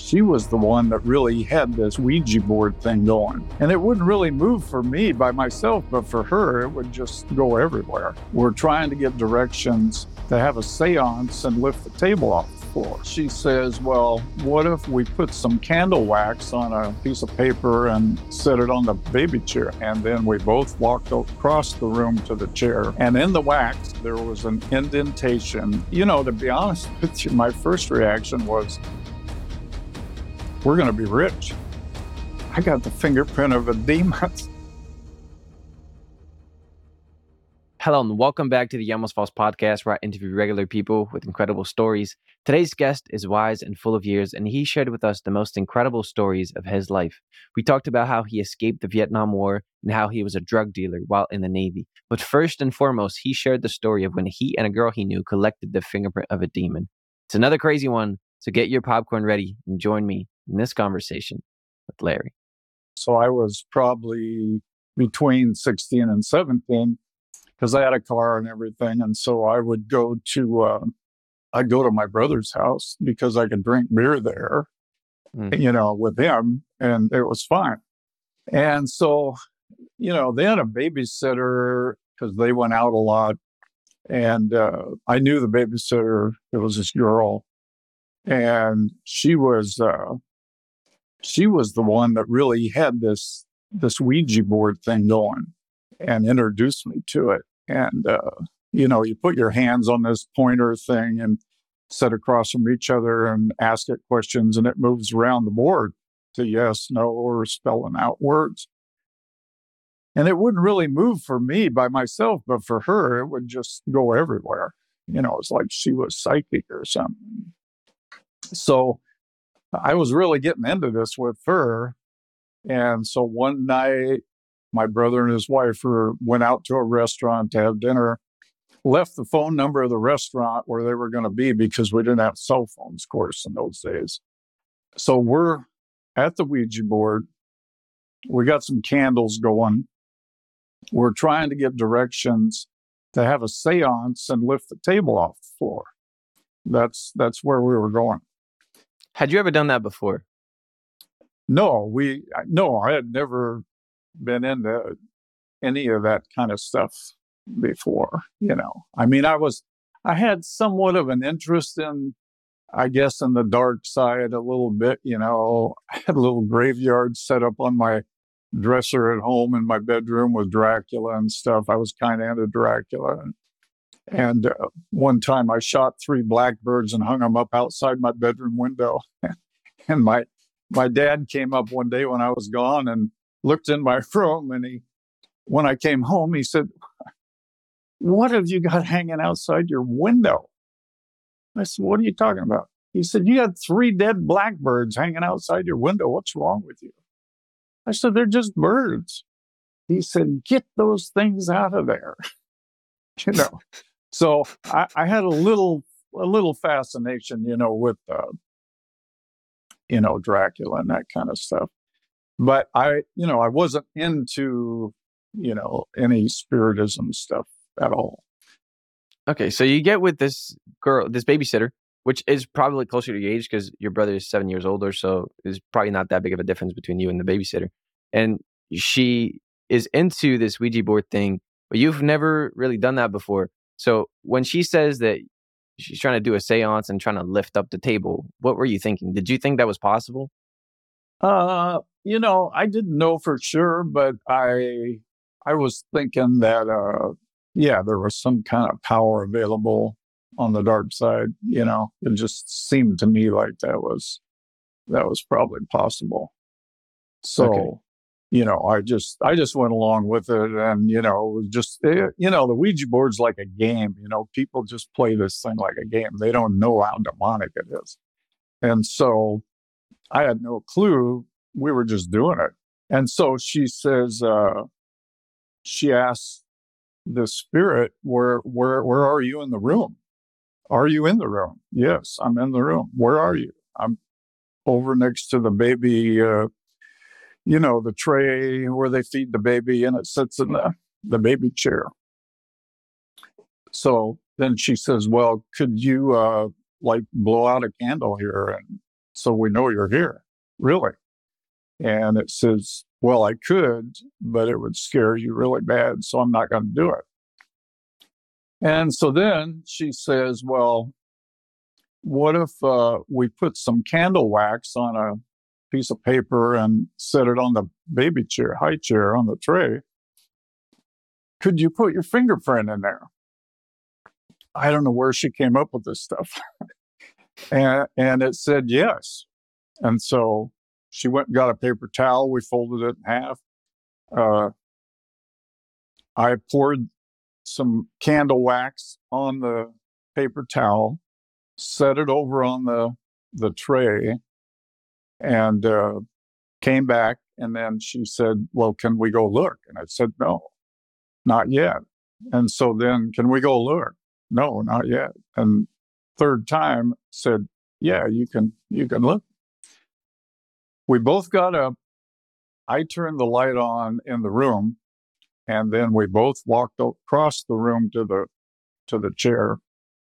she was the one that really had this Ouija board thing going. And it wouldn't really move for me by myself, but for her, it would just go everywhere. We're trying to get directions to have a seance and lift the table off the floor. She says, well, what if we put some candle wax on a piece of paper and set it on the baby chair? And then we both walked across the room to the chair. And in the wax, there was an indentation. You know, to be honest with you, my first reaction was, we're going to be rich. I got the fingerprint of a demon. Hello and welcome back to the Almost False podcast, where I interview regular people with incredible stories. Today's guest is wise and full of years, and he shared with us the most incredible stories of his life. We talked about how he escaped the Vietnam War and how he was a drug dealer while in the Navy. But first and foremost, he shared the story of when he and a girl he knew collected the fingerprint of a demon. It's another crazy one, so get your popcorn ready and join me in this conversation with Larry. So I was probably between 16 and 17 because I had a car and everything. And so I would go to, I'd go to my brother's house because I could drink beer there, you know, with him, and it was fun. And so, you know, they had a babysitter because they went out a lot. And I knew the babysitter. It was this girl. And she was the one that really had this Ouija board thing going and introduced me to it. And, you know, you put your hands on this pointer thing and sit across from each other and ask it questions, and it moves around the board to yes, no, or spelling out words. And it wouldn't really move for me by myself, but for her, it would just go everywhere. You know, it's like she was psychic or something. So I was really getting into this with her. And so one night, my brother and his wife went out to a restaurant to have dinner, left the phone number of the restaurant where they were going to be because we didn't have cell phones, of course, in those days. So we're at the Ouija board. We got some candles going. We're trying to get directions to have a seance and lift the table off the floor. That's where we were going. Had you ever done that before? No, I had never been into any of that kind of stuff before, you know. I mean, I had somewhat of an interest in, I guess, in the dark side a little bit, you know. I had a little graveyard set up on my dresser at home in my bedroom with Dracula and stuff. I was kind of into Dracula. And one time I shot 3 blackbirds and hung them up outside my bedroom window. And my dad came up one day when I was gone and looked in my room. And when I came home, he said, "What have you got hanging outside your window?" I said, "What are you talking about?" He said, "You got 3 dead blackbirds hanging outside your window. What's wrong with you?" I said, "They're just birds." He said, "Get those things out of there." You know. So I had a little fascination, you know, with, you know, Dracula and that kind of stuff. But I wasn't into, you know, any spiritism stuff at all. Okay, so you get with this girl, this babysitter, which is probably closer to your age because your brother is 7 years older, so there's probably not that big of a difference between you and the babysitter. And she is into this Ouija board thing, but you've never really done that before. So when she says that she's trying to do a seance and trying to lift up the table, what were you thinking? Did you think that was possible? You know, I didn't know for sure, but I was thinking that, yeah, there was some kind of power available on the dark side. You know, it just seemed to me like that was probably possible. So, okay. You know, I just went along with it, and, you know, it was just, you know, the Ouija board's like a game. You know, people just play this thing like a game. They don't know how demonic it is. And so I had no clue. We were just doing it. And so she says, she asks the spirit, where are you in the room? Are you in the room? Yes, I'm in the room. Where are you? I'm over next to the baby, you know, the tray where they feed the baby, and it sits in the baby chair. So then she says, well, could you like blow out a candle here and so we know you're here. Really? And it says, well, I could, but it would scare you really bad, so I'm not going to do it. And so then she says, well, what if we put some candle wax on a piece of paper and set it on the baby chair, high chair on the tray? Could you put your fingerprint in there? I don't know where she came up with this stuff. and it said yes. And so she went and got a paper towel. We folded it in half. I poured some candle wax on the paper towel, set it over on the tray, and came back. And then she said, well, can we go look? And I said, no, not yet. And so then, can we go look? No, not yet. And third time said, yeah, you can look. We both got up. I turned the light on in the room, and then we both walked across the room to the chair.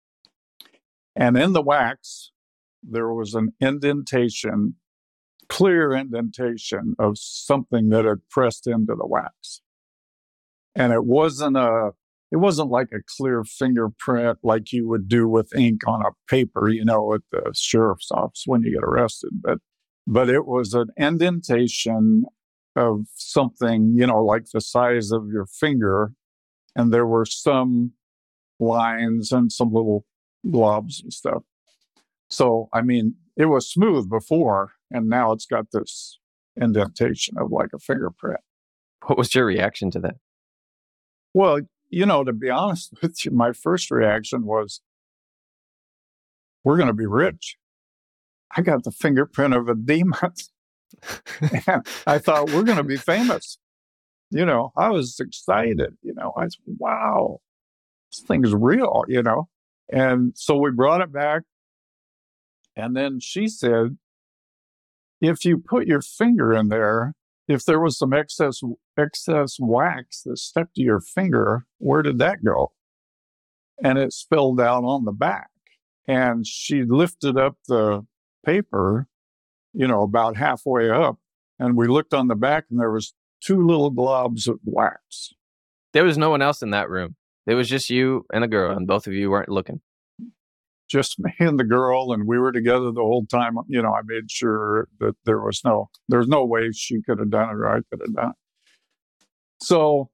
And in the wax, there was an indentation, clear indentation of something that had pressed into the wax. And it wasn't like a clear fingerprint like you would do with ink on a paper, at the sheriff's office when you get arrested. But it was an indentation of something, like the size of your finger. And there were some lines and some little globs and stuff. So, it was smooth before, and now it's got this indentation of like a fingerprint. What was your reaction to that? Well, to be honest with you, my first reaction was, we're going to be rich. I got the fingerprint of a demon. And I thought, we're going to be famous. I was excited. I said, wow, this thing's real, And so we brought it back. And then she said, if you put your finger in there, if there was some excess wax that stuck to your finger, where did that go? And it spilled out on the back. And she lifted up the paper, about halfway up. And we looked on the back, and there was 2 little globs of wax. There was no one else in that room. It was just you and a girl, and both of you weren't looking. Just me and the girl, and we were together the whole time. I made sure that there was no way she could have done it or I could have done it. So,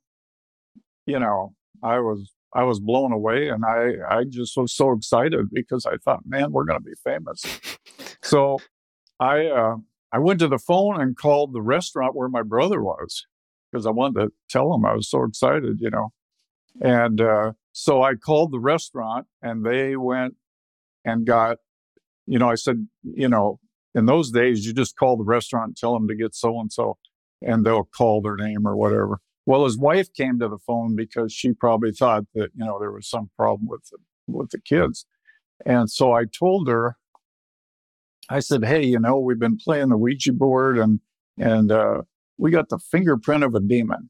I was blown away, and I just was so excited because I thought, man, we're going to be famous. So I went to the phone and called the restaurant where my brother was, because I wanted to tell him I was so excited, And so I called the restaurant, and they went and got, I said, in those days, you just call the restaurant and tell them to get so-and-so, and they'll call their name or whatever. Well, his wife came to the phone because she probably thought that, there was some problem with the kids. And so I told her, I said, hey, we've been playing the Ouija board, and we got the fingerprint of a demon.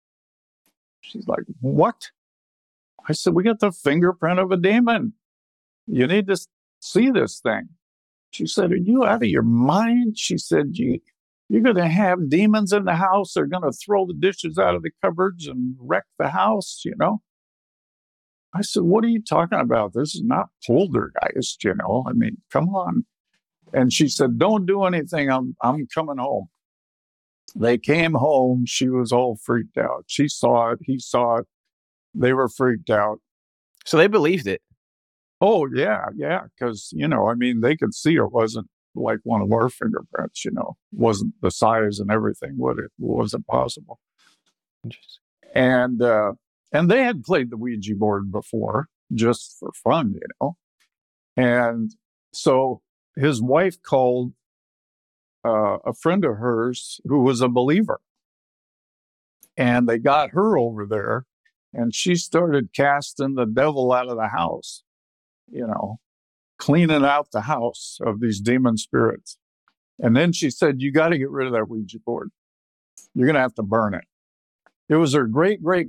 She's like, what? I said, we got the fingerprint of a demon. You need to see this thing. She said, are you out of your mind? She said, you're going to have demons in the house. They're going to throw the dishes out of the cupboards and wreck the house, I said, what are you talking about? This is not poltergeist, come on. And she said, don't do anything. I'm coming home. They came home. She was all freaked out. She saw it. He saw it. They were freaked out. So they believed it. Oh, yeah. Because, they could see it wasn't like one of our fingerprints, wasn't the size and everything. It wasn't possible. Interesting. And they had played the Ouija board before just for fun, And so his wife called a friend of hers who was a believer. And they got her over there, and she started casting the devil out of the house, cleaning out the house of these demon spirits. And then she said, you got to get rid of that Ouija board. You're going to have to burn it. It was her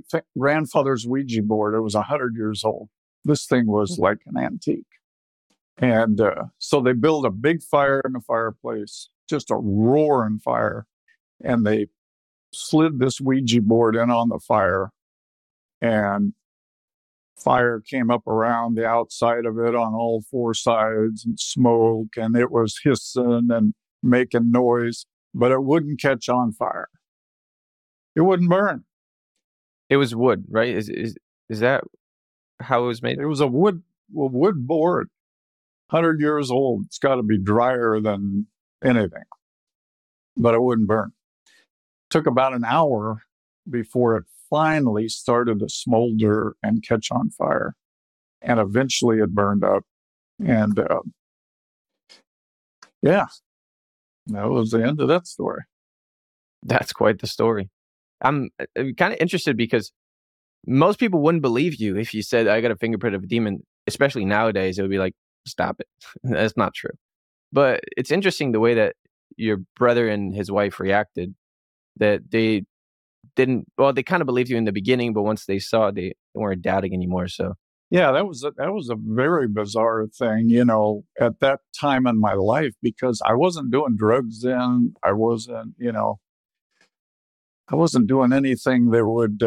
great-great-grandfather's Ouija board. It was 100 years old. This thing was like an antique. And so they build a big fire in the fireplace, just a roaring fire. And they slid this Ouija board in on the fire, and fire came up around the outside of it on all four sides, and smoke, and it was hissing and making noise, but it wouldn't catch on fire. It wouldn't burn. It was wood, right? Is that how it was made? It was a wood board, 100 years old. It's got to be drier than anything, but it wouldn't burn. Took about an hour before it finally started to smolder and catch on fire. And eventually it burned up. And yeah, that was the end of that story. That's quite the story. I'm kind of interested because most people wouldn't believe you if you said, I got a fingerprint of a demon, especially nowadays. It would be like, stop it. That's not true. But it's interesting the way that your brother and his wife reacted, that they didn't, well, they kind of believed you in the beginning, but once they saw it, they weren't doubting anymore. So yeah, that was a very bizarre thing, at that time in my life, because I wasn't doing drugs then. I wasn't doing anything that would,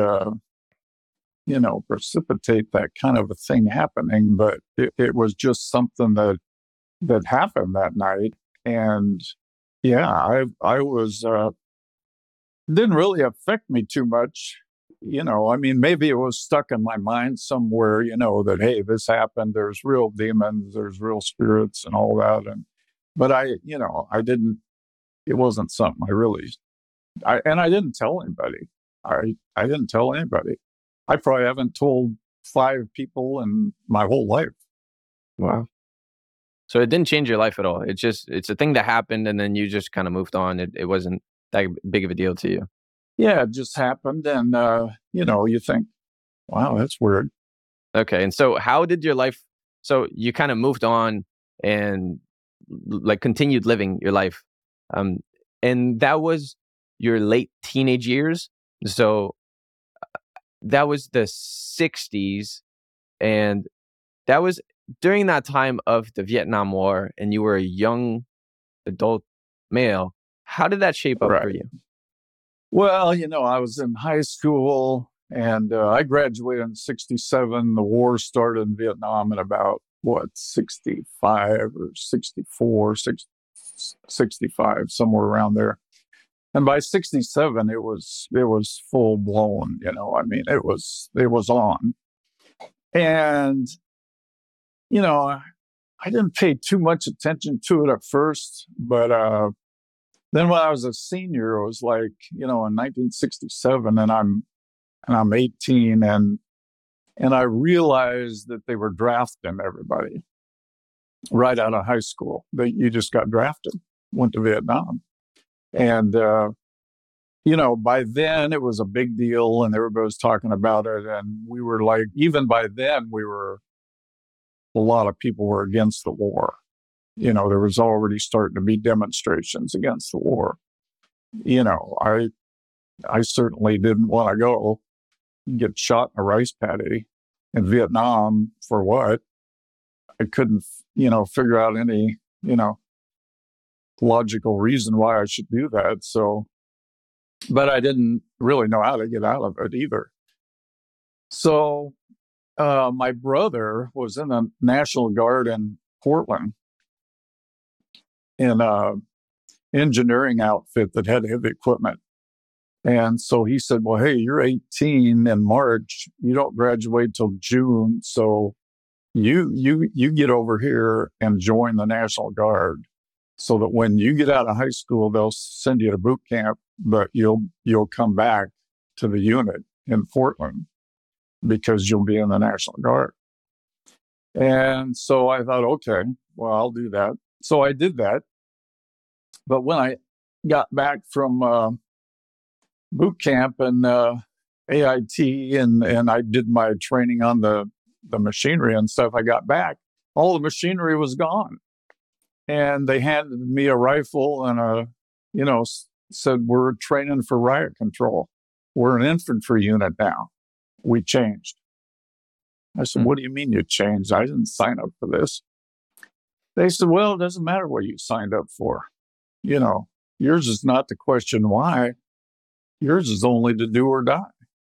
precipitate that kind of a thing happening. But it was just something that happened that night. And yeah, I was, didn't really affect me too much. Maybe it was stuck in my mind somewhere, that, hey, this happened. There's real demons, there's real spirits and all that. But I didn't, it wasn't something I didn't tell anybody. I didn't tell anybody. I probably haven't told 5 people in my whole life. wow. So it didn't change your life at all. It's a thing that happened and then you just kind of moved on. It wasn't that big of a deal to you. Yeah, it just happened. And, you think, wow, that's weird. Okay. And so how did your life, so you kind of moved on and like continued living your life. And that was your late teenage years. So that was the 60s. And that was during that time of the Vietnam War, and you were a young adult male. How did that shape up for you? Well, I was in high school, and I graduated in 67. The war started in Vietnam in about, 65 or 64, 65, somewhere around there. And by 67, it was full blown, it was on. And, I didn't pay too much attention to it at first, but then when I was a senior, it was like, in 1967, and I'm 18, and I realized that they were drafting everybody right out of high school. You just got drafted, went to Vietnam. And, by then it was a big deal and everybody was talking about it. And we were like, even by then, a lot of people were against the war. There was already starting to be demonstrations against the war. I certainly didn't want to go get shot in a rice paddy in Vietnam for what? I couldn't, figure out any, logical reason why I should do that. So, but I didn't really know how to get out of it either. So, my brother was in the National Guard in Portland in an engineering outfit that had heavy equipment. And so he said, well, hey, you're 18 in March. You don't graduate till June. So you get over here and join the National Guard so that when you get out of high school, they'll send you to boot camp, but you'll come back to the unit in Portland because you'll be in the National Guard. And so I thought, okay, well, I'll do that. So I did that. But when I got back from boot camp and AIT and I did my training on the machinery and stuff, I got back, all the machinery was gone. And they handed me a rifle and said, we're training for riot control. We're an infantry unit now. We changed. I said, what do you mean you changed? I didn't sign up for this. They said, well, it doesn't matter what you signed up for. You know, yours is not to question why. Yours is only to do or die.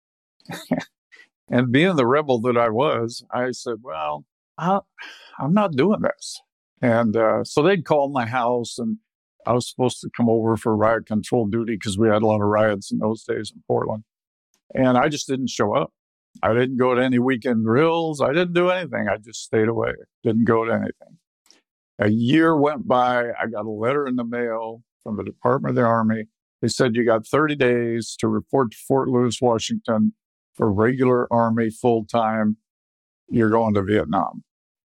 And being the rebel that I was, I said, well, I'm not doing this. And so they'd call my house, and I was supposed to come over for riot control duty because we had a lot of riots in those days in Portland. And I just didn't show up. I didn't go to any weekend drills. I didn't do anything. I just stayed away, didn't go to anything. A year went by. I got a letter in the mail from the Department of the Army. They said, you got 30 days to report to Fort Lewis, Washington for regular Army full-time. You're going to Vietnam.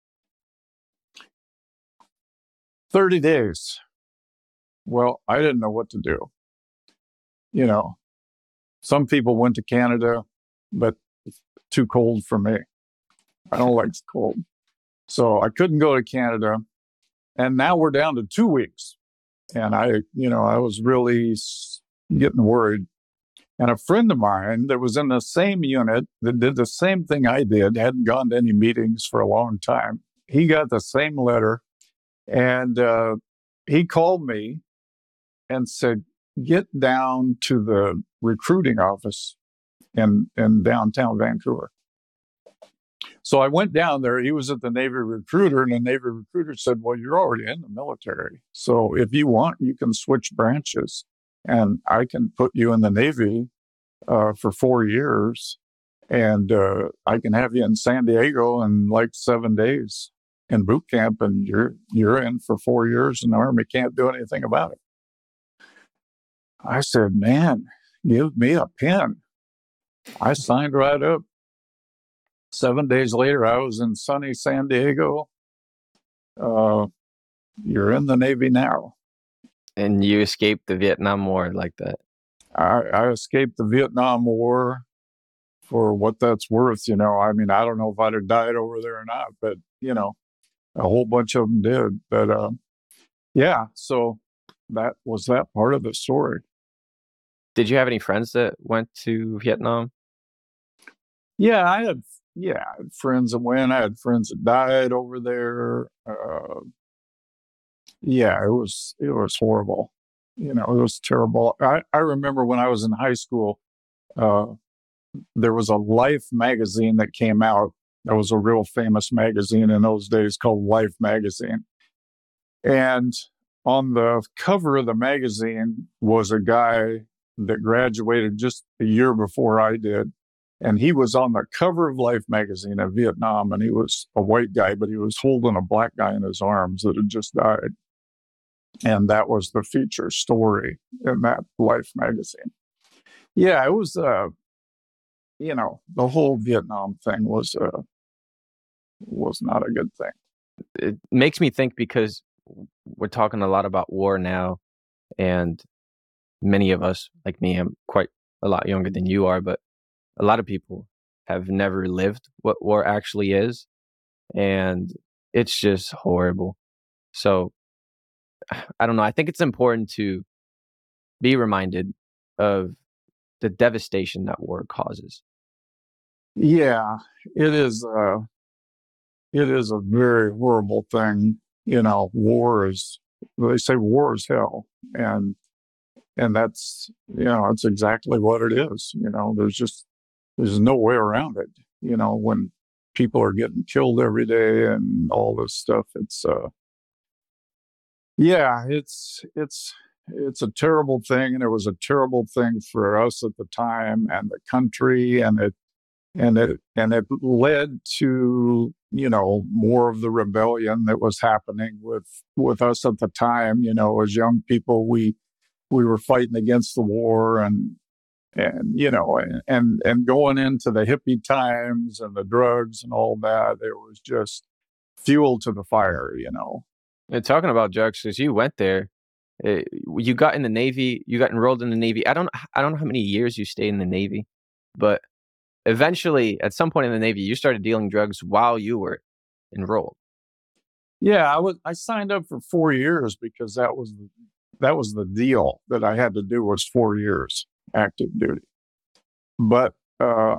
30 days. Well, I didn't know what to do. You know, some people went to Canada, but it's too cold for me. I don't like the cold. So I couldn't go to Canada. And now we're down to 2 weeks. And I was really getting worried. And a friend of mine that was in the same unit that did the same thing I did, hadn't gone to any meetings for a long time. He got the same letter, and he called me and said, get down to the recruiting office in downtown Vancouver. So I went down there. He was at the Navy recruiter, and the Navy recruiter said, well, you're already in the military. So if you want, you can switch branches, and I can put you in the Navy for 4 years, and I can have you in San Diego in like 7 days in boot camp, and you're in for 4 years, and the Army can't do anything about it. I said, man, give me a pen. I signed right up. 7 days later, I was in sunny San Diego. You're in the Navy now. And you escaped the Vietnam War like that. I escaped the Vietnam War for what that's worth. You know, I mean, I don't know if I'd have died over there or not, but, you know, a whole bunch of them did. But yeah, so that was that part of the story. Did you have any friends that went to Vietnam? Yeah, I had friends that went. I had friends that died over there. Yeah, it was horrible. You know, it was terrible. I remember when I was in high school, there was a Life magazine that came out. That was a real famous magazine in those days called Life magazine. And on the cover of the magazine was a guy that graduated just a year before I did. And he was on the cover of Life magazine in Vietnam, and he was a white guy, but he was holding a black guy in his arms that had just died. And that was the feature story in that Life magazine. Yeah, it was, you know, the whole Vietnam thing was not a good thing. It makes me think, because we're talking a lot about war now, and many of us, like me, I'm quite a lot younger than you are, but a lot of people have never lived what war actually is, and it's just horrible. So I don't know. I think it's important to be reminded of the devastation that war causes. Yeah, it is. It is a very horrible thing. You know, they say war is hell, and that's, you know, that's exactly what it is. You know, there's no way around it. You know, when people are getting killed every day and all this stuff, it's it's a terrible thing, and it was a terrible thing for us at the time and the country, and it led to, you know, more of the rebellion that was happening with us at the time. You know, as young people, we were fighting against the war, and you know, and going into the hippie times and the drugs and all that. It was just fuel to the fire, you know. And talking about drugs, because you went there, you got in the Navy, you got enrolled in the Navy. I don't know how many years you stayed in the Navy, but eventually, at some point in the Navy, you started dealing drugs while you were enrolled. Yeah, I signed up for 4 years because that was the deal that I had to do, was 4 years active duty. But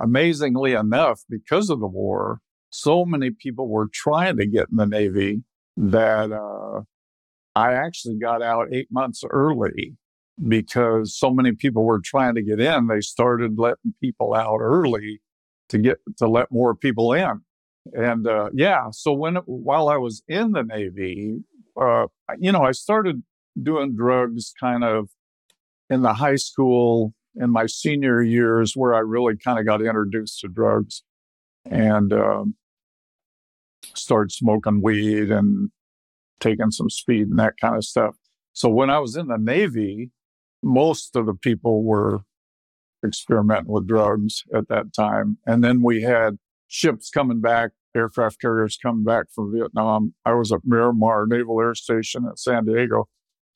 amazingly enough, because of the war, so many people were trying to get in the Navy that I actually got out 8 months early because so many people were trying to get in. They started letting people out early to let more people in. And so while I was in the Navy, I started doing drugs kind of in the high school in my senior years, where I really kind of got introduced to drugs and started smoking weed and taking some speed and that kind of stuff. So when I was in the Navy, most of the people were experimenting with drugs at that time. And then we had ships coming back, aircraft carriers coming back from Vietnam. I was at Miramar Naval Air Station at San Diego.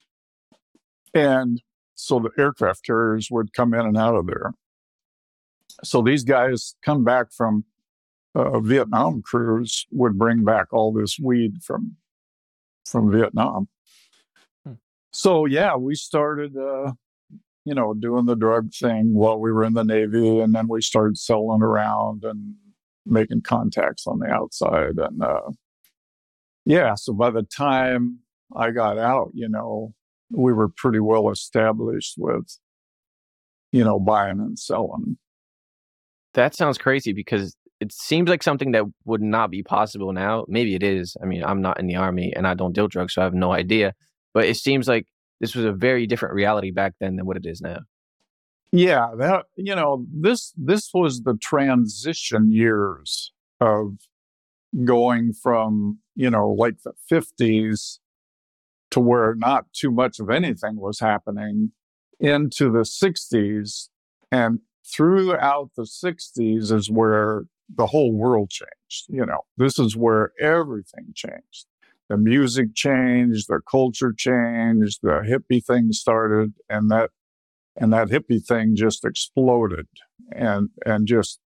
And so the aircraft carriers would come in and out of there. So these guys come back from Vietnam cruise would bring back all this weed from Vietnam. So yeah, we started doing the drug thing while we were in the Navy, and then we started selling around and making contacts on the outside. And so by the time I got out, we were pretty well established with, buying and selling. That sounds crazy because it seems like something that would not be possible now. Maybe it is. I mean, I'm not in the Army and I don't deal drugs, so I have no idea. But it seems like this was a very different reality back then than what it is now. Yeah, this was the transition years of going from, like the 50s to where not too much of anything was happening into the 60s. And throughout the 60s is where the whole world changed. This is where everything changed. The music changed, the culture changed, the hippie thing started, and that hippie thing just exploded and just,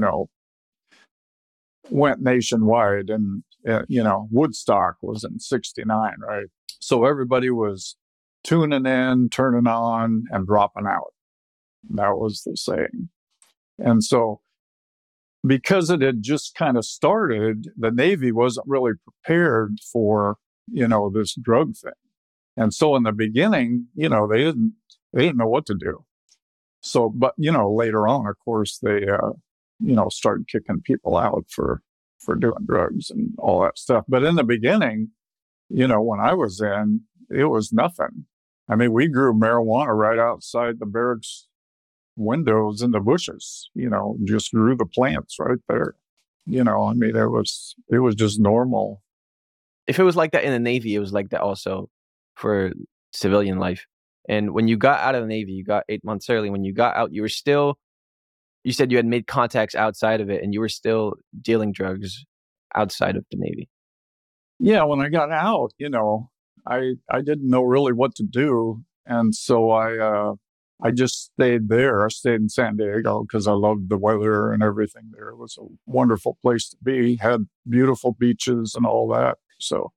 went nationwide. And, Woodstock was in 69, right? So everybody was tuning in, turning on, and dropping out. That was the saying. And so because it had just kind of started, the Navy wasn't really prepared for, this drug thing. And so in the beginning, they didn't know what to do. So, but, later on, of course, they, started kicking people out for doing drugs and all that stuff. But in the beginning, when I was in, it was nothing. I mean, we grew marijuana right outside the barracks windows in the bushes, just grew the plants right there. I mean, it was just normal. If it was like that in the Navy, it was like that also for civilian life. And when you got out of the Navy, you got 8 months early. When you got out, you said you had made contacts outside of it and you were still dealing drugs outside of the Navy. Yeah, when I got out, I didn't know really what to do. And so I just stayed there. I stayed in San Diego because I loved the weather and everything there. It was a wonderful place to be, had beautiful beaches and all that. So,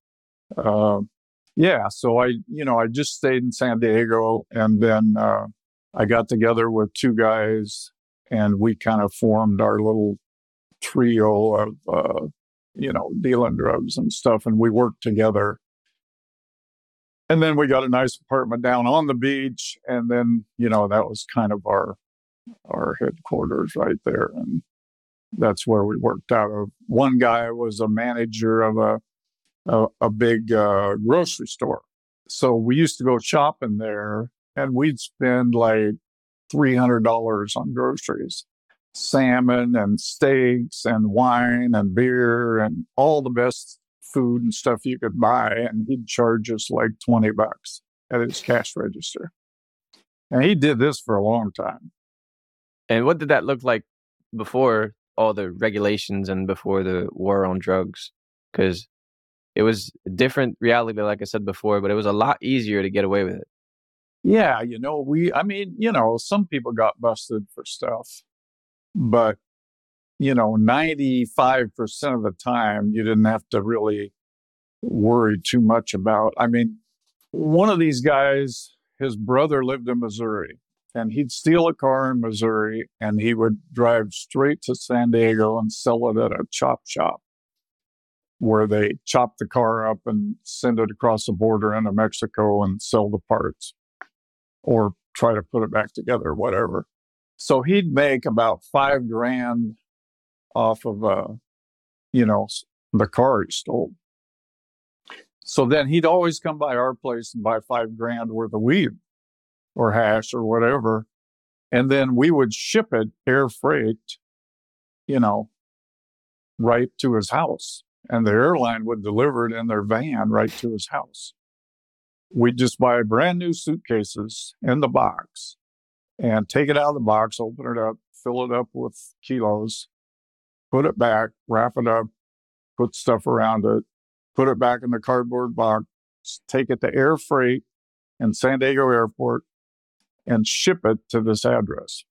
so I just stayed in San Diego, and then I got together with two guys and we kind of formed our little trio of, dealing drugs and stuff. And we worked together. And then we got a nice apartment down on the beach. And then, that was kind of our headquarters right there. And that's where we worked out of. One guy was a manager of a big grocery store. So we used to go shopping there and we'd spend like $300 on groceries, salmon and steaks and wine and beer and all the best food and stuff you could buy. And he'd charge us like $20 at his cash register. And he did this for a long time. And what did that look like before all the regulations and before the war on drugs? Because it was a different reality, like I said before, but it was a lot easier to get away with it. Yeah, some people got busted for stuff, but 95% of the time, you didn't have to really worry too much about. I mean, one of these guys, his brother lived in Missouri, and he'd steal a car in Missouri, and he would drive straight to San Diego and sell it at a chop shop. where they chop the car up and send it across the border into Mexico and sell the parts or try to put it back together, whatever. So he'd make about $5,000 off of, the car he stole. So then he'd always come by our place and buy $5,000 worth of weed or hash or whatever. And then we would ship it air freight, right to his house. And the airline would deliver it in their van right to his house. We'd just buy brand new suitcases in the box and take it out of the box, open it up, fill it up with kilos, put it back, wrap it up, put stuff around it, put it back in the cardboard box, take it to air freight in San Diego Airport, and ship it to this address.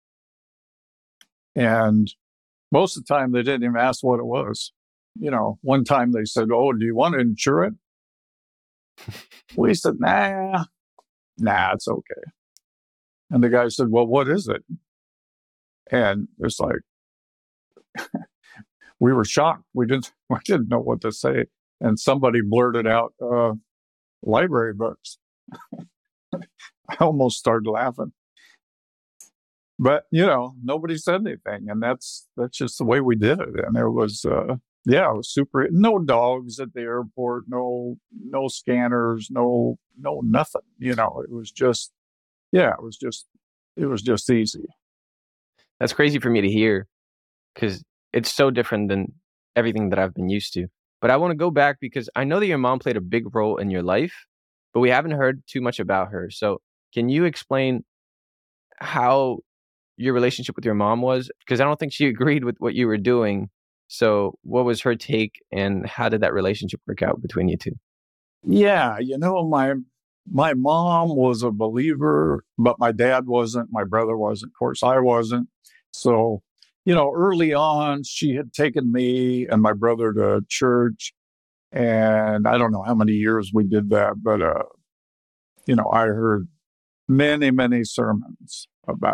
And most of the time, they didn't even ask what it was. One time they said, "Oh, do you want to insure it?" We said, nah, it's okay. And the guy said, "Well, what is it?" And it's like, we were shocked. We didn't know what to say. And somebody blurted out, library books. I almost started laughing. But, nobody said anything. And that's just the way we did it. And it was, it was super. No dogs at the airport, no scanners, no nothing. It was just, it was just easy. That's crazy for me to hear because it's so different than everything that I've been used to. But I want to go back because I know that your mom played a big role in your life, but we haven't heard too much about her. So can you explain how your relationship with your mom was? Because I don't think she agreed with what you were doing. So what was her take and how did that relationship work out between you two? Yeah, my mom was a believer, but my dad wasn't. My brother wasn't. Of course, I wasn't. So, early on, she had taken me and my brother to church. And I don't know how many years we did that, but, I heard many, many sermons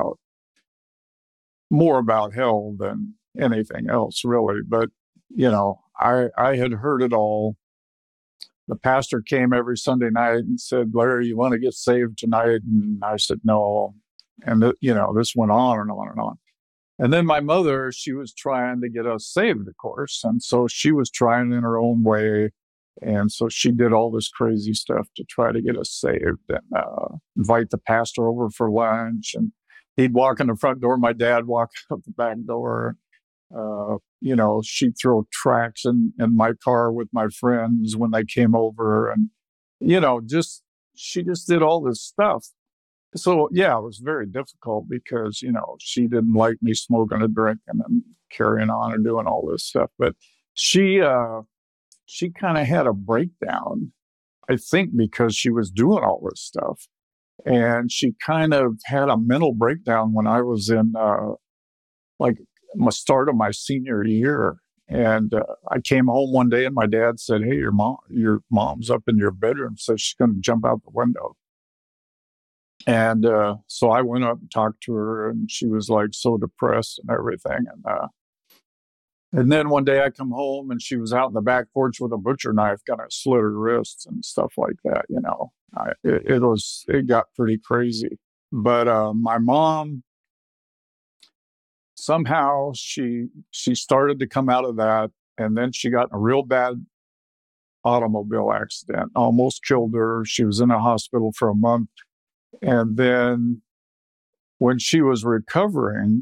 more about hell than anything else, really. But, I had heard it all. The pastor came every Sunday night and said, "Larry, you want to get saved tonight?" And I said, "No." And, this went on and on and on. And then my mother, she was trying to get us saved, of course. And so she was trying in her own way. And so she did all this crazy stuff to try to get us saved and invite the pastor over for lunch. And he'd walk in the front door. My dad walked out the back door. She'd throw tracts in my car with my friends when they came over. And, she just did all this stuff. So, yeah, it was very difficult because, she didn't like me smoking and drinking and carrying on and doing all this stuff. But she kind of had a breakdown, I think, because she was doing all this stuff. And she kind of had a mental breakdown when I was in, my start of my senior year. And I came home one day and my dad said, "Hey, your mom's up in your bedroom, says she's going to jump out the window." And so I went up and talked to her, and she was like so depressed and everything. And then one day I come home and she was out in the back porch with a butcher knife, kind of slit her wrists and stuff like that. It got pretty crazy. But my mom, somehow she started to come out of that, and then she got in a real bad automobile accident, almost killed her. She was in a hospital for a month. And then when she was recovering,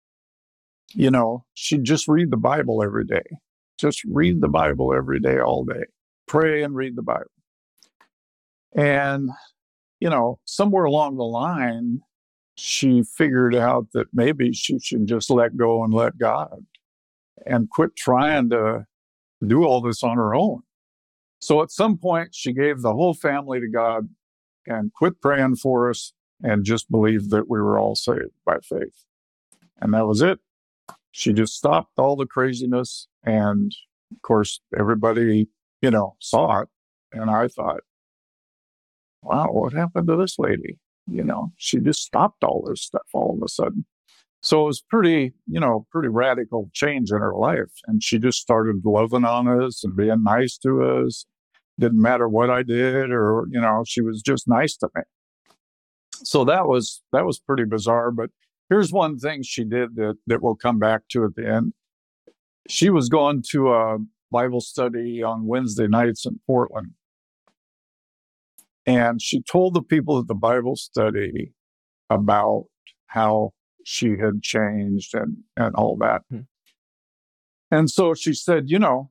she'd just read the Bible every day. Just read the Bible every day, all day. Pray and read the Bible. And, somewhere along the line, she figured out that maybe she should just let go and let God and quit trying to do all this on her own. So at some point, she gave the whole family to God and quit praying for us and just believed that we were all saved by faith. And that was it. She just stopped all the craziness. And of course, everybody, saw it. And I thought, wow, what happened to this lady? She just stopped all this stuff all of a sudden. So it was pretty radical change in her life. And she just started loving on us and being nice to us. Didn't matter what I did, or, she was just nice to me. So that was pretty bizarre. But here's one thing she did that we'll come back to at the end. She was going to a Bible study on Wednesday nights in Portland. And she told the people at the Bible study about how she had changed and all that. And so she said,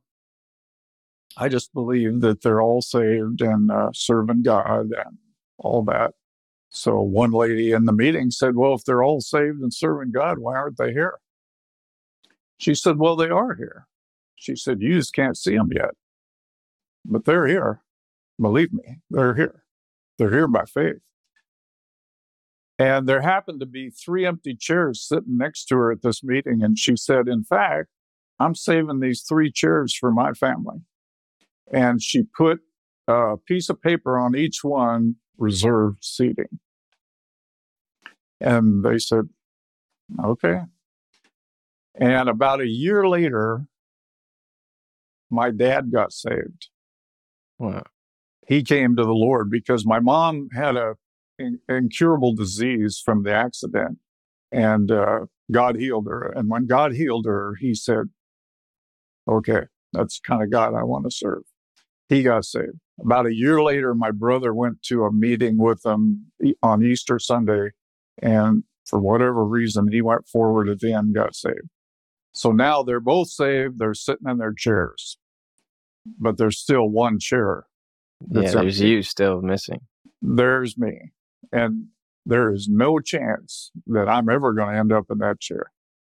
I just believe that they're all saved and serving God and all that. So one lady in the meeting said, well, if they're all saved and serving God, why aren't they here? She said, well, they are here. She said, you just can't see them yet, but they're here. Believe me, they're here. They're here by faith. And there happened to be 3 empty chairs sitting next to her at this meeting. And she said, in fact, I'm saving these 3 chairs for my family. And she put a piece of paper on each one, reserved seating. And they said, okay. And about a year later, my dad got saved. Wow. He came to the Lord because my mom had a incurable disease from the accident, and God healed her. And when God healed her, he said, okay, that's the kind of God I want to serve. He got saved. About a year later, my brother went to a meeting with him on Easter Sunday, and for whatever reason, he went forward at the end, got saved. So now they're both saved. They're sitting in their chairs, but there's still one chair. There's empty. you still missing. There's me. And there is no chance that I'm ever going to end up in that chair.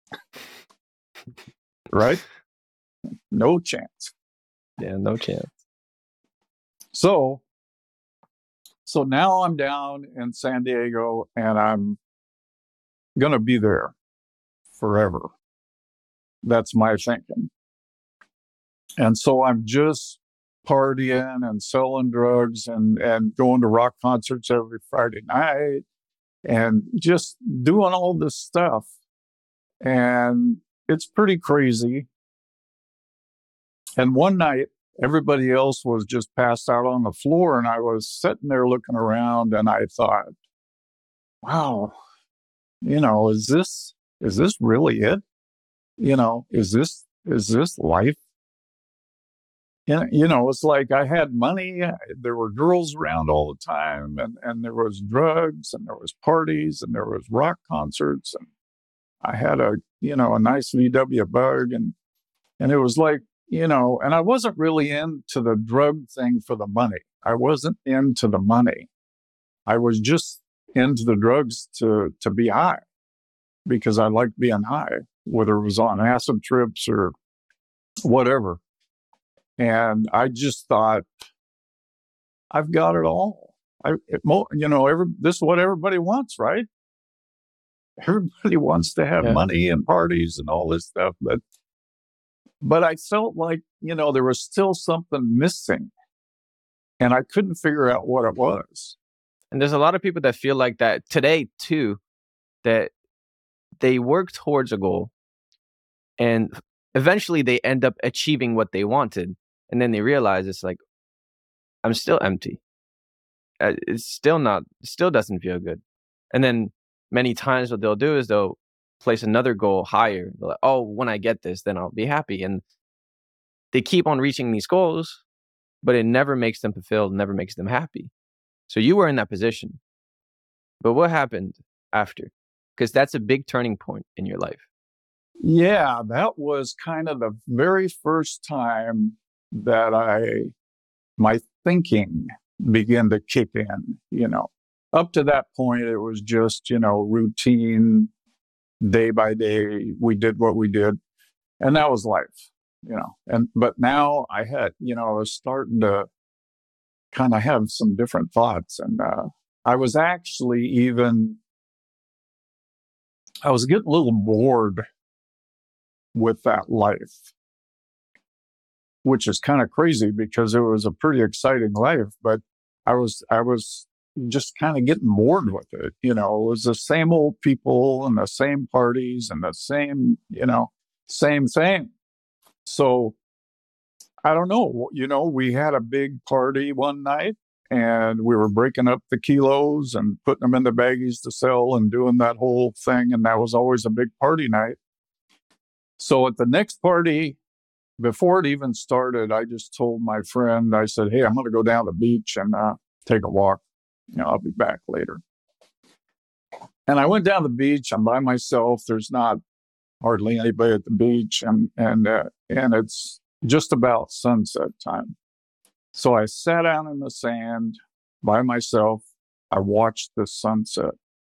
Right? No chance. Yeah, no chance. So now I'm down in San Diego, and I'm going to be there forever. That's my thinking. And so I'm just partying and selling drugs and going to rock concerts every Friday night and just doing all this stuff. And it's pretty crazy. And one night, everybody else was just passed out on the floor, and I was sitting there looking around, and I thought, wow, is this really it? Is this life? It's like I had money. There were girls around all the time, and there was drugs, and there was parties, and there was rock concerts, and I had a nice VW Bug, and it was like, and I wasn't really into the drug thing for the money. I wasn't into the money. I was just into the drugs to be high, because I liked being high, whether it was on acid trips or whatever. And I just thought, I've got it all. This is what everybody wants, right? Everybody wants to have money and parties and all this stuff. But I felt like, there was still something missing, and I couldn't figure out what it was. And there's a lot of people that feel like that today too, that they work towards a goal and eventually they end up achieving what they wanted. And then they realize it's like, I'm still empty. It still doesn't feel good. And then many times what they'll do is they'll place another goal higher. They're like, oh, when I get this, then I'll be happy. And they keep on reaching these goals, but it never makes them fulfilled, never makes them happy. So you were in that position. But what happened after? Because that's a big turning point in your life. Yeah, that was kind of the very first time that my thinking began to kick in. Up to that point, it was just, routine, day by day. We did what we did, and that was life, but now I had, I was starting to kind of have some different thoughts, and I was actually I was getting a little bored with that life, which is kind of crazy because it was a pretty exciting life, but I was just kind of getting bored with it. You know, it was the same old people and the same parties and the same, same thing. So I don't know, we had a big party one night and we were breaking up the kilos and putting them in the baggies to sell and doing that whole thing. And that was always a big party night. So at the next party, before it even started, I just told my friend, I said, hey, I'm going to go down to the beach and take a walk. I'll be back later. And I went down to the beach. I'm by myself. There's not hardly anybody at the beach. And it's just about sunset time. So I sat down in the sand by myself. I watched the sunset.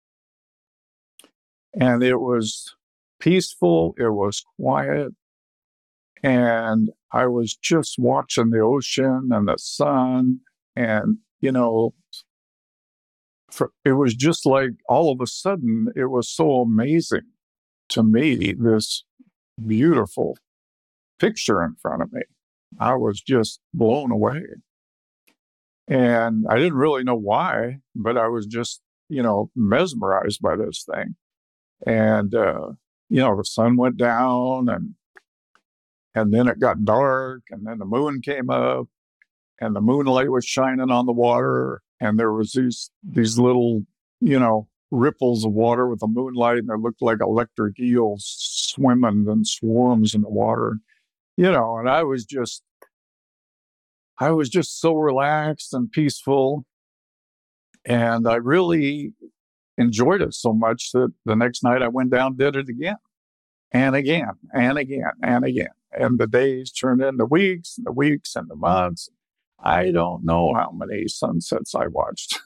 And it was peaceful. It was quiet. And I was just watching the ocean and the sun. And, it was just like all of a sudden, it was so amazing to me, this beautiful picture in front of me. I was just blown away. And I didn't really know why, but I was just, mesmerized by this thing. And, the sun went down and then it got dark and then the moon came up and the moonlight was shining on the water. And there was these little, ripples of water with the moonlight, and it looked like electric eels swimming in swarms in the water, and I was just so relaxed and peaceful. And I really enjoyed it so much that the next night I went down, did it again and again and again and again. And the days turned into weeks and the weeks and the months. I don't know how many sunsets I watched.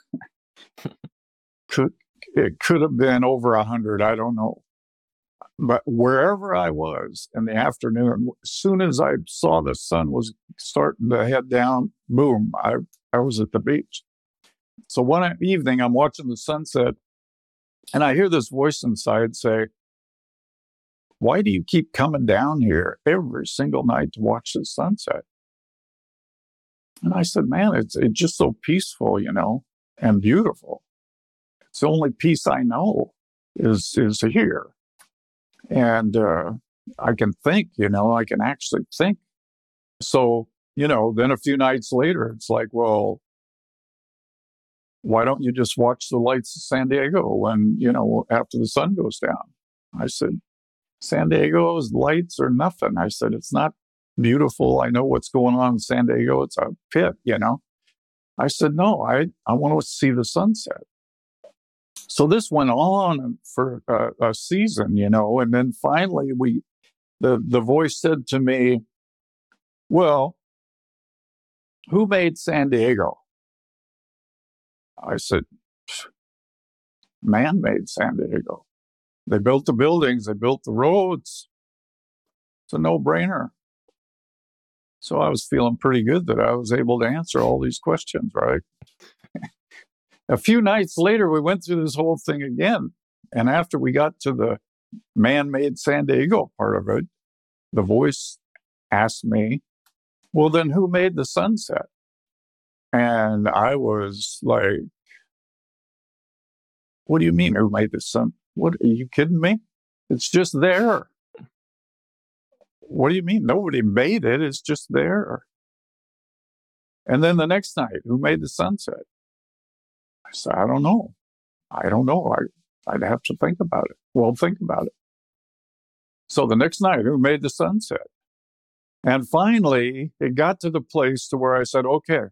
It could have been over 100. I don't know. But wherever I was in the afternoon, as soon as I saw the sun was starting to head down, boom, I was at the beach. So one evening, I'm watching the sunset, and I hear this voice inside say, why do you keep coming down here every single night to watch the sunset? And I said, man, it's just so peaceful, and beautiful. It's the only peace I know is here. And I can think, I can actually think. So, then a few nights later, it's like, well, why don't you just watch the lights of San Diego when, after the sun goes down? I said, San Diego's lights are nothing. I said, it's not beautiful. I know what's going on in San Diego. It's a pit, I said, no, I want to see the sunset. So this went on for a season, and then finally the voice said to me, well, who made San Diego? I said, man made San Diego. They built the buildings, they built the roads. It's a no-brainer. So I was feeling pretty good that I was able to answer all these questions, right? A few nights later, we went through this whole thing again. And after we got to the man-made San Diego part of it, the voice asked me, well, then who made the sunset? And I was like, what do you mean who made the sun? What, are you kidding me? It's just there. What do you mean? Nobody made it. It's just there. And then the next night, who made the sunset? I said, I don't know. I'd have to think about it. Well, think about it. So the next night, who made the sunset? And finally, it got to the place to where I said, okay,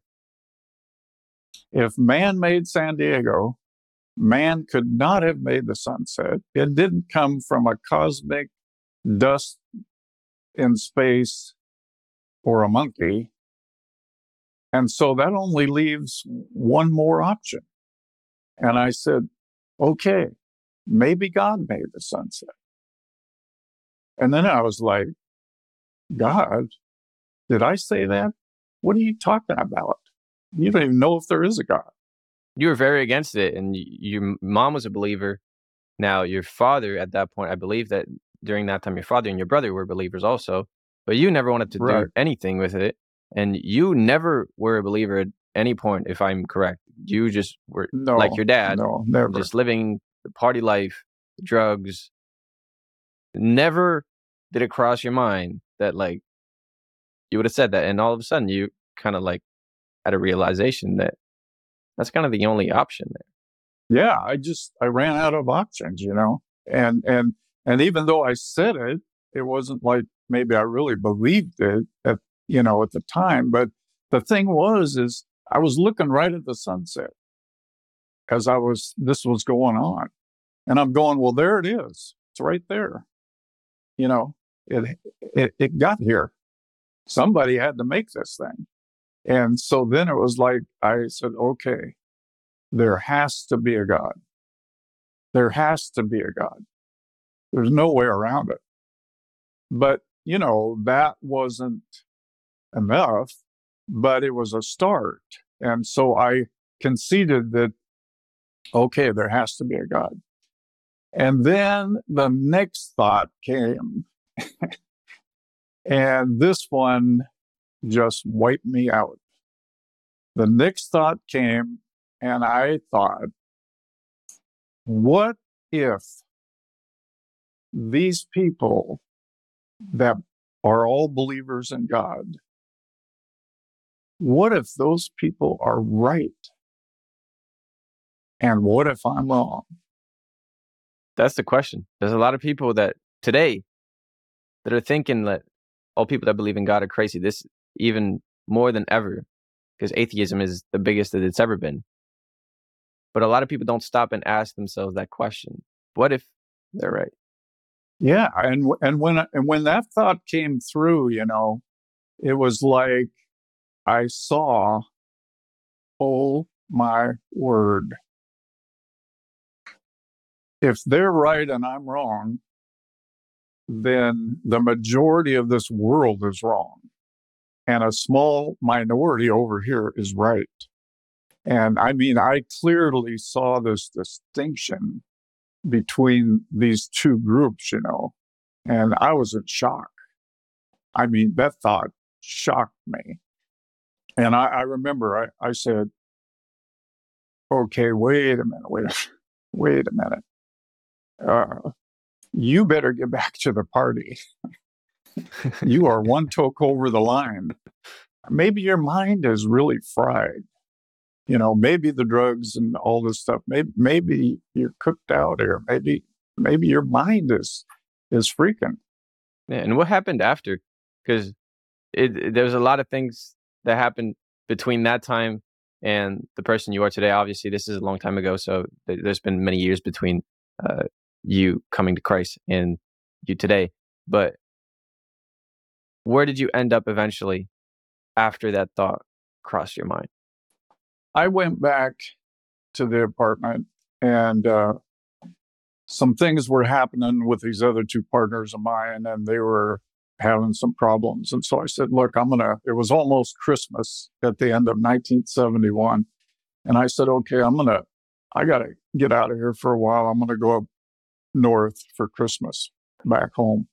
if man made San Diego, man could not have made the sunset. It didn't come from a cosmic dust in space or a monkey. And so that only leaves one more option. And I said, okay, maybe God made the sunset. And then I was like, God, did I say that? What are you talking about? You don't even know if there is a God. You were very against it, and your mom was a believer. Now, your father at that point, I believe that during that time, your father and your brother were believers also, but you never wanted to do anything with it. And you never were a believer at any point, if I'm correct. you just were like No, your dad, no, never. just living the party life, drugs. Never did it cross your mind that like you would have said that, and all of a sudden you kind of like had a realization that that's kind of the only option there. Yeah, I ran out of options, and even though I said it, it wasn't like maybe I really believed it at the time. But the thing is I was looking right at the sunset as this was going on, and I'm going, well, there it is. It's right there. You know, it got here. Somebody had to make this thing. And so then it was like, I said, okay, there has to be a God. There has to be a God. There's no way around it. But, that wasn't enough, but it was a start. And so I conceded that, okay, there has to be a God. And then the next thought came, and this one just wiped me out. The next thought came, and I thought, what if these people that are all believers in God, what if those people are right? And what if I'm wrong? That's the question. There's a lot of people that today that are thinking that all people that believe in God are crazy. This even more than ever, because atheism is the biggest that it's ever been. But a lot of people don't stop and ask themselves that question. What if they're right? Yeah, and when that thought came through, it was like I saw, oh my word. If they're right and I'm wrong, then the majority of this world is wrong. And a small minority over here is right. And I mean, I clearly saw this distinction between these two groups, and I was in shock. I mean, that thought shocked me. And I remember I said, okay, wait a minute. You better get back to the party. You are one toke over the line. Maybe your mind is really fried. Maybe the drugs and all this stuff, maybe you're cooked out here. Maybe your mind is freaking. Yeah, and what happened after? Because there's a lot of things that happened between that time and the person you are today. Obviously, this is a long time ago, so there's been many years between you coming to Christ and you today. But where did you end up eventually after that thought crossed your mind? I went back to the apartment, and some things were happening with these other two partners of mine, and they were having some problems. And so I said, look, it was almost Christmas at the end of 1971. And I said, okay, I got to get out of here for a while. I'm going to go up north for Christmas back home.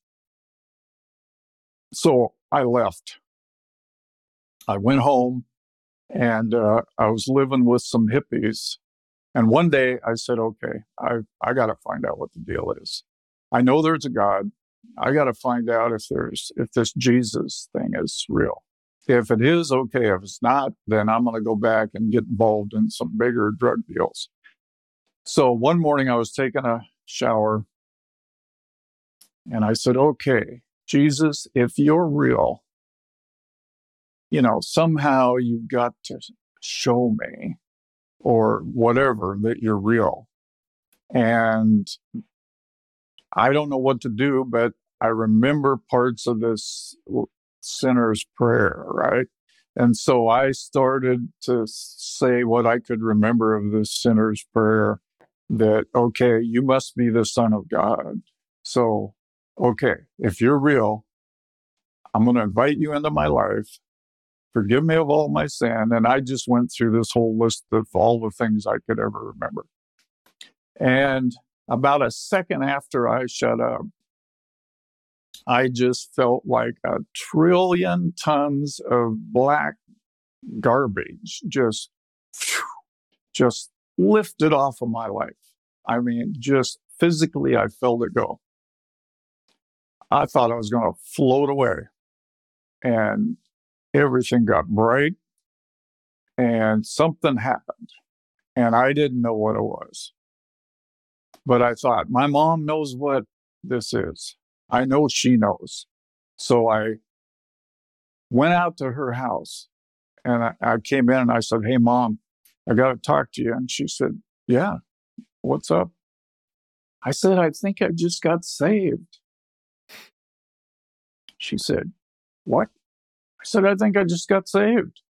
So I left. I went home, and I was living with some hippies. And one day I said, okay, I got to find out what the deal is. I know there's a God. I got to find out if this Jesus thing is real. If it is, okay. If it's not, then I'm going to go back and get involved in some bigger drug deals. So one morning I was taking a shower, and I said, okay, Jesus, if you're real, somehow you've got to show me, or whatever, that you're real. And I don't know what to do, but I remember parts of this sinner's prayer, right? And so I started to say what I could remember of this sinner's prayer, that, okay, you must be the Son of God. So, okay, if you're real, I'm going to invite you into my life. Forgive me of all my sin. And I just went through this whole list of all the things I could ever remember. And about a second after I shut up, I just felt like 1 trillion tons of black garbage just just lifted off of my life. I mean, just physically, I felt it go. I thought I was going to float away, and everything got bright, and something happened, and I didn't know what it was. But I thought, my mom knows what this is. I know she knows. So I went out to her house, and I came in and I said, "Hey, Mom, I got to talk to you." And she said, "Yeah, what's up?" I said, "I think I just got saved." She said, "What?" I said, "I think I just got saved."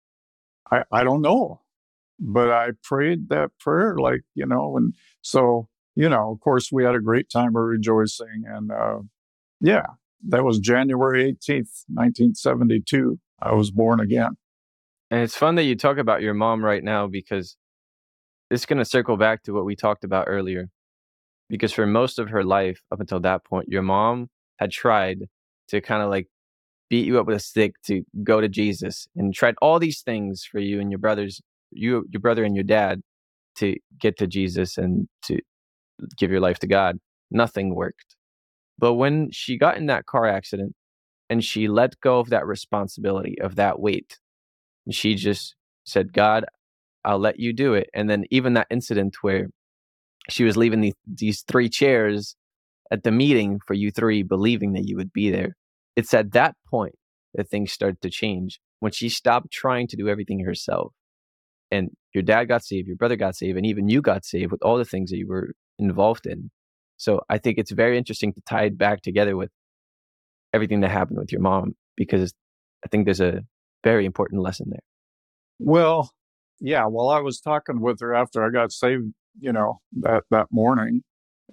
I don't know, but I prayed that prayer, like, and so, of course, we had a great time of rejoicing. And yeah, that was January 18th, 1972. I was born again. And it's fun that you talk about your mom right now, because it's going to circle back to what we talked about earlier. Because for most of her life, up until that point, your mom had tried to kind of like beat you up with a stick to go to Jesus, and tried all these things for you and your brothers, your brother and your dad, to get to Jesus and to give your life to God. Nothing worked. But when she got in that car accident and she let go of that responsibility, of that weight, she just said, "God, I'll let you do it." And then even that incident where she was leaving these three chairs at the meeting for you three, believing that you would be there. It's at that point that things started to change, when she stopped trying to do everything herself. And your dad got saved, your brother got saved, and even you got saved with all the things that you were involved in. So I think it's very interesting to tie it back together with everything that happened with your mom, because I think there's a very important lesson there. Well, yeah, while I was talking with her after I got saved, that morning,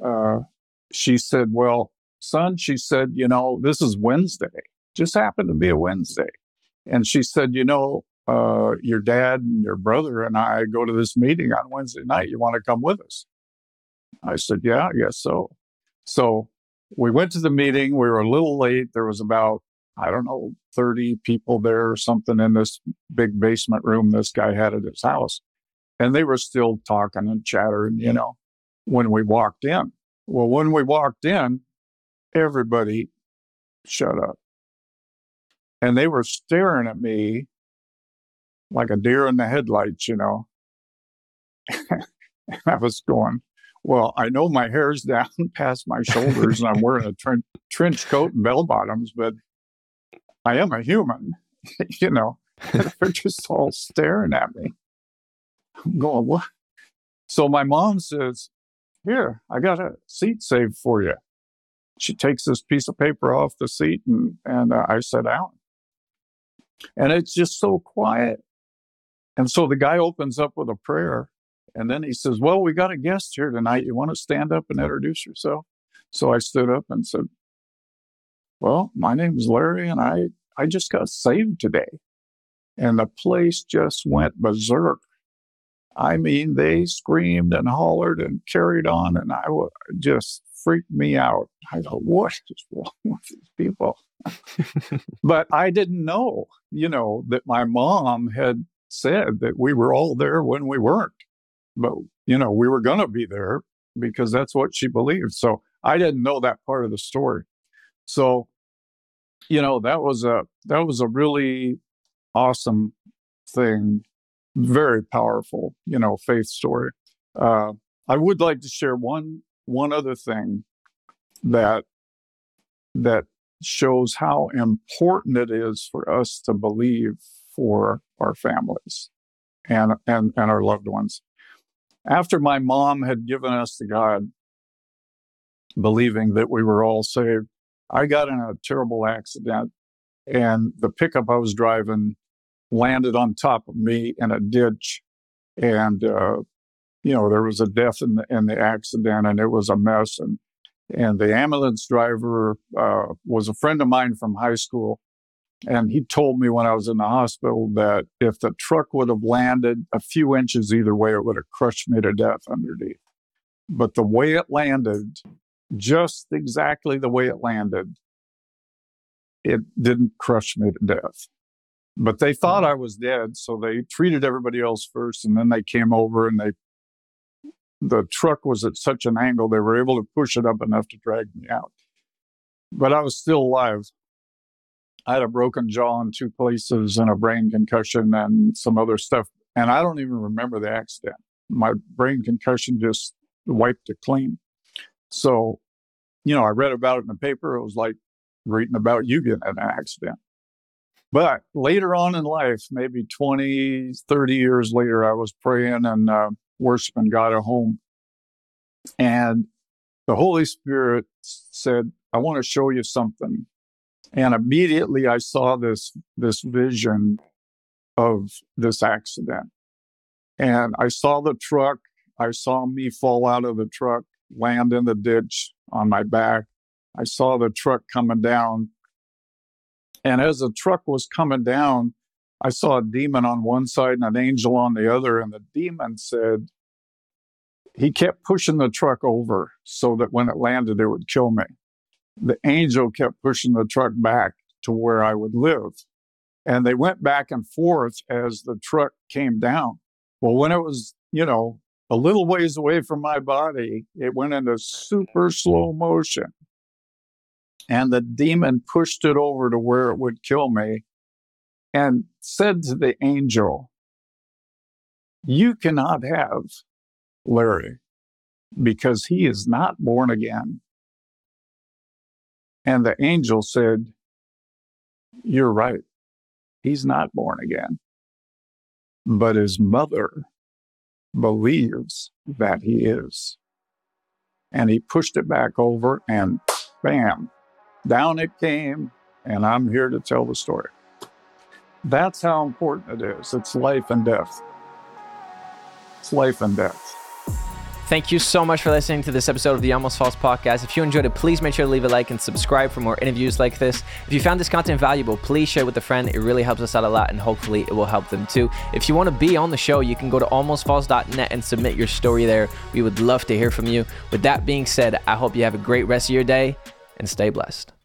she said, "Well, son," she said, "this is Wednesday. Just happened to be a Wednesday." And she said, "Your dad and your brother and I go to this meeting on Wednesday night. You want to come with us?" I said, "Yeah, I guess so." So we went to the meeting. We were a little late. There was about, I don't know, 30 people there or something in this big basement room this guy had at his house. And they were still talking and chattering, when we walked in. Well, when we walked in, everybody shut up. And they were staring at me like a deer in the headlights, I was going, well, I know my hair's down past my shoulders and I'm wearing a trench coat and bell bottoms, but I am a human, They're just all staring at me. I'm going, what? So my mom says, "Here, I got a seat saved for you." She takes this piece of paper off the seat, and I sit down. And it's just so quiet. And so the guy opens up with a prayer, and then he says, "Well, we got a guest here tonight. You want to stand up and introduce yourself?" So I stood up and said, "Well, my name is Larry, and I just got saved today." And the place just went berserk. I mean, they screamed and hollered and carried on, and just freaked me out. I thought, what is wrong with these people? But I didn't know, that my mom had said that we were all there when we weren't. But, we were going to be there because that's what she believed. So I didn't know that part of the story. So, that was a really awesome thing. Very powerful, faith story. I would like to share one other thing that shows how important it is for us to believe for our families and our loved ones. After my mom had given us to God, believing that we were all saved, I got in a terrible accident, and the pickup I was driving landed on top of me in a ditch. And, there was a death in the accident, and it was a mess. And the ambulance driver was a friend of mine from high school. And he told me when I was in the hospital that if the truck would have landed a few inches either way, it would have crushed me to death underneath. But the way it landed, just exactly the way it landed, it didn't crush me to death. But they thought I was dead, so they treated everybody else first, and then they came over and the truck was at such an angle they were able to push it up enough to drag me out. But I was still alive. I had a broken jaw in 2 places and a brain concussion and some other stuff. And I don't even remember the accident. My brain concussion just wiped it clean. So, I read about it in the paper. It was like reading about you getting in an accident. But later on in life, maybe 20, 30 years later, I was praying and worshiping God at home. And the Holy Spirit said, I want to show you something. And immediately I saw this vision of this accident. And I saw the truck. I saw me fall out of the truck, land in the ditch on my back. I saw the truck coming down. And as the truck was coming down, I saw a demon on one side and an angel on the other. And the demon said, he kept pushing the truck over so that when it landed, it would kill me. The angel kept pushing the truck back to where I would live. And they went back and forth as the truck came down. Well, when it was, a little ways away from my body, it went into super slow motion. And the demon pushed it over to where it would kill me and said to the angel, you cannot have Larry because he is not born again. And the angel said, you're right. He's not born again. But his mother believes that he is. And he pushed it back over and bam, down it came. And I'm here to tell the story. That's how important it is. It's life and death. It's life and death. Thank you so much for listening to this episode of the Almost False podcast. If you enjoyed it, please make sure to leave a like and subscribe for more interviews like this. If you found this content valuable, please share it with a friend. It really helps us out a lot, and hopefully it will help them too. If you want to be on the show, you can go to almostfalse.net and submit your story there. We would love to hear from you. With that being said, I hope you have a great rest of your day and stay blessed.